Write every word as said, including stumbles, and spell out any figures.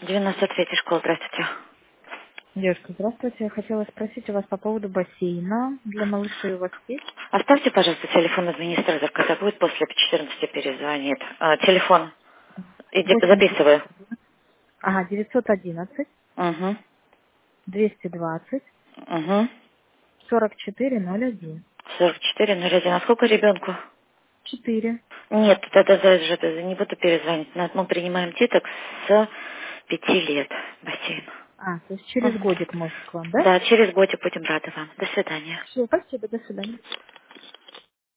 девяносто третья школа, здравствуйте. Девушка, здравствуйте. Я хотела спросить у вас по поводу бассейна для малышей. У вас есть? Оставьте, пожалуйста, телефон администратора, когда будет после четырнадцати перезвонит. А, телефон. Иди, восемь девятьсот. записываю. Ага, девятьсот одиннадцать Угу. двести двадцать Угу. сорок четыре ноль один. сорок четыре ноль один. А сколько ребенку? Четыре. Нет, тогда даже даже не буду перезвонить. На- Мы принимаем деток с пяти лет бассейн. А, то есть через Мгм. годик может к вам, да? Да, через годик будем рады вам. До свидания. Все, спасибо, до свидания.